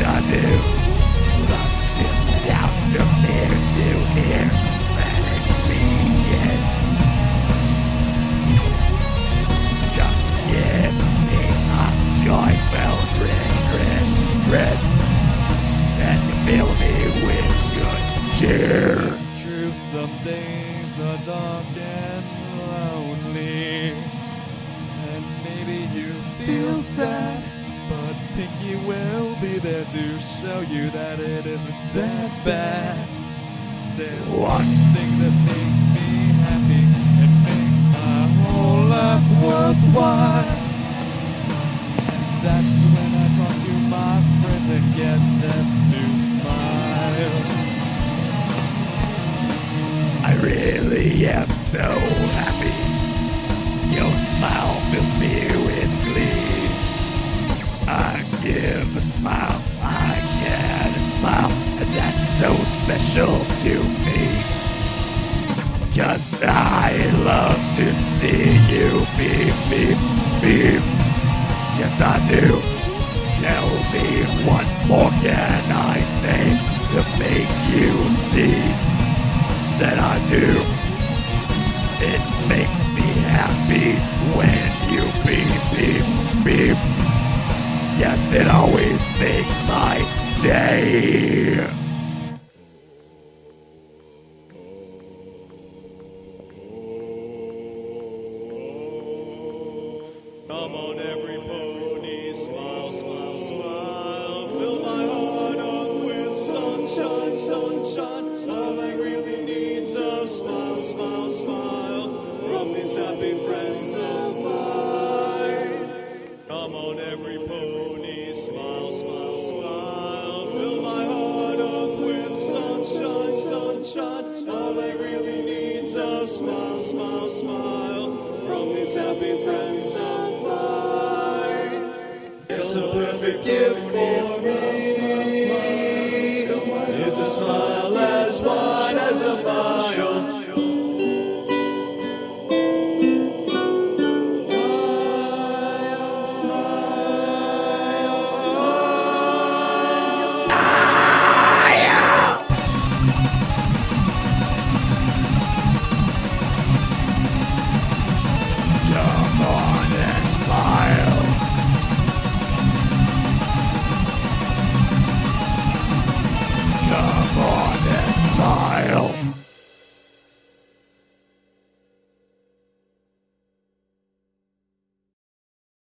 I do. Lost in doubt from there to here. Let it begin. Just give me a joyful grin. And you fill me with good cheer. It's true, some days are dark and lonely, and maybe you feel sad, but Pinky will be there to show you that it isn't that bad. There's one thing that makes me happy and makes my whole life worthwhile, and that's when I talk to my friends and get them to smile. I really am so happy. Your smile fills me with glee. I give a smile, I get a smile, and that's so special to me. 'Cause I love to see you beep, beep, beep. Yes, I do. Tell me what more can I say to make you see that I do. It makes me happy when you beep, beep, beep. Yes, it always makes my day. Come on, every pony, smile, smile, smile. Fill my heart up with sunshine, sunshine. All I really need's a smile, smile, smile from these happy friends of mine. Come on, every pony, smile, smile, smile. Fill my heart up with sunshine, sunshine. All I really need's a smile, smile, smile from these happy friends of mine. It's a perfect gift for me. It's a smile as wide as a mile. Come on and smile. Come on and smile.